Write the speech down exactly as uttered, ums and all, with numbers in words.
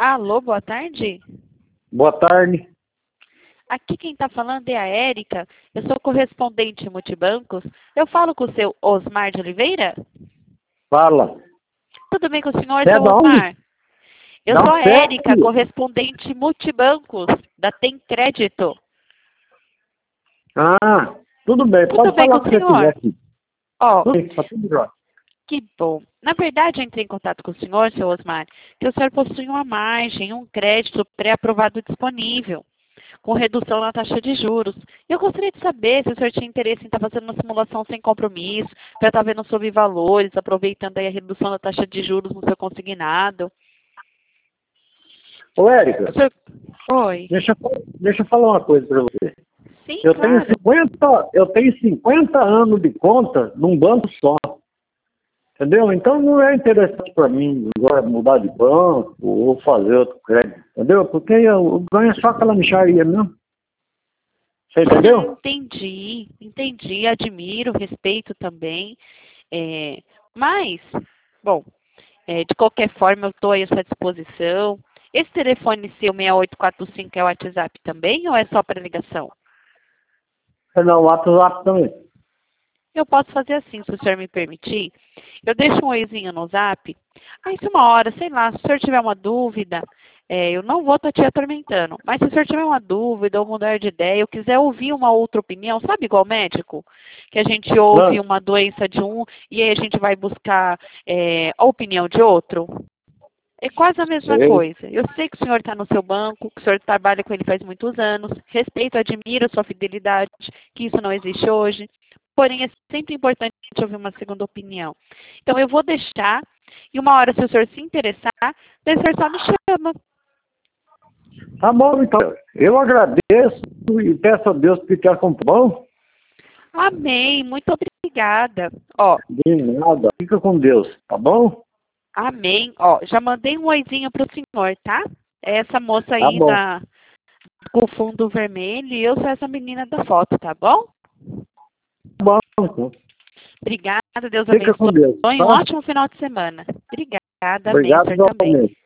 Alô, boa tarde. Boa tarde. Aqui quem está falando é a Érica. Eu sou correspondente multibancos. Eu falo com o seu Osmar de Oliveira? Fala. Tudo bem com o senhor, Você é seu da onde? Osmar? Eu Não sou a sei. Érica, correspondente multibancos da Tem Crédito. Ah, tudo bem. Tudo Pode bem falar com o o que você senhor? quiser aqui. Ó, Tudo bem, tá tudo jóia. que bom. Na verdade, eu entrei em contato com o senhor, seu Osmar, que o senhor possui uma margem, um crédito pré-aprovado disponível, com redução na taxa de juros. Eu gostaria de saber se o senhor tinha interesse em estar fazendo uma simulação sem compromisso, para estar vendo sobre valores, aproveitando aí a redução da taxa de juros no seu consignado. Ô, Érica, O senhor... Oi. deixa, eu- deixa eu falar uma coisa pra você. Sim, Eu tenho claro. cinquenta, eu tenho cinquenta anos de conta num banco só. Entendeu? Então não é interessante para mim agora mudar de banco ou fazer outro crédito. Entendeu? Porque eu, eu ganho só aquela mixaria mesmo. Você entendeu? Entendi, entendi. Admiro, respeito também. É, mas, bom, é, de qualquer forma, eu estou aí à sua disposição. Esse telefone seu, seis oito quatro cinco, é o WhatsApp também ou é só para ligação? Não, o WhatsApp também. Eu posso fazer assim, se o senhor me permitir. Eu deixo um oizinho no zap. Aí, se uma hora, sei lá, se o senhor tiver uma dúvida, é, eu não vou estar te atormentando. Mas se o senhor tiver uma dúvida ou mudar de ideia, ou quiser ouvir uma outra opinião, sabe igual médico? Que a gente ouve Não, uma doença de um e aí a gente vai buscar é, a opinião de outro? É quase a mesma sei. coisa. Eu sei que o senhor está no seu banco, que o senhor trabalha com ele faz muitos anos, respeito, admiro sua fidelidade, que isso não existe hoje. Porém, é sempre importante ouvir uma segunda opinião. Então, eu vou deixar, e uma hora, se o senhor se interessar, daí o senhor só me chama. Tá bom, então. Eu agradeço e peço a Deus que te acompanhe. Bom, Amém. Muito obrigada. Ó, de nada. Fica com Deus, tá bom? amém. Ó, já mandei um oizinho para o senhor, tá? É essa moça Tá aí bom. da, com o fundo vermelho e eu sou essa menina da foto, tá bom? Tá bom, então. Obrigada, Deus Fica com abençoe. Deus, Um tá? ótimo final de semana. Obrigada, amém, Obrigado senhor também. igualmente.